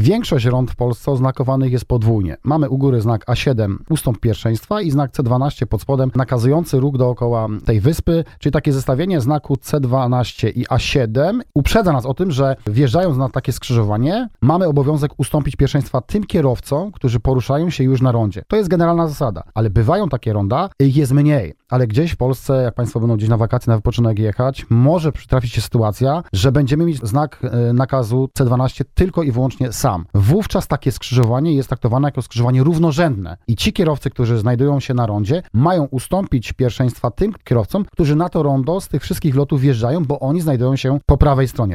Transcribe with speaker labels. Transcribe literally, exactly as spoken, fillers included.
Speaker 1: Większość rond w Polsce oznakowanych jest podwójnie. Mamy u góry znak A siedem, ustąp pierwszeństwa i znak C dwanaście pod spodem, nakazujący ruch dookoła tej wyspy, czyli takie zestawienie znaku C dwanaście i A siedem uprzedza nas o tym, że wjeżdżając na takie skrzyżowanie, mamy obowiązek ustąpić pierwszeństwa tym kierowcom, którzy poruszają się już na rondzie. To jest generalna zasada, ale bywają takie ronda, jest mniej, ale gdzieś w Polsce, jak Państwo będą gdzieś na wakacje, na wypoczynek jechać, może przytrafić się sytuacja, że będziemy mieć znak nakazu C dwanaście tylko i wyłącznie sam. Wówczas takie skrzyżowanie jest traktowane jako skrzyżowanie równorzędne i ci kierowcy, którzy znajdują się na rondzie, mają ustąpić pierwszeństwa tym kierowcom, którzy na to rondo z tych wszystkich lotów wjeżdżają, bo oni znajdują się po prawej stronie.